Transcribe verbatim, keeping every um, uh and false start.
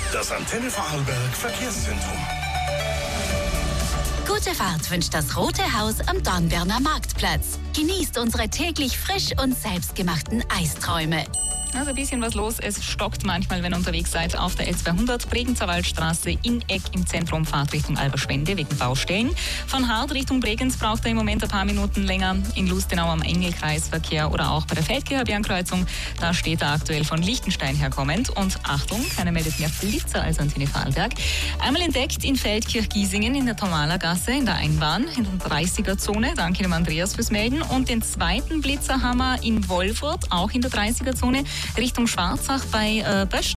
Das Antenne Vorarlberg Verkehrszentrum. Gute Fahrt wünscht das Rote Haus am Dornbirner Marktplatz. Genießt unsere täglich frisch und selbstgemachten Eisträume. Also ein bisschen was los. Es stockt manchmal, wenn ihr unterwegs seid auf der L zweihundert, Bregenzer Waldstraße in Eck im Zentrum, Fahrt Richtung Alberschwende wegen Baustellen. Von Hart Richtung Bregenz braucht ihr im Moment ein paar Minuten länger. In Lustenau am Engelkreisverkehr oder auch bei der Feldkircher-Bernkreuzung. Da steht er aktuell von Liechtenstein herkommend. Und Achtung, keiner meldet mehr Blitzer als Antenne Vorarlberg. Einmal entdeckt in Feldkirch-Giesingen in der Tomalergasse in der Einbahn in der dreißiger-Zone. Danke dem Andreas fürs Melden. Und den zweiten Blitzer haben wir in Wolfurt, auch in der dreißiger-Zone. Richtung Schwarzach bei äh, Bösch.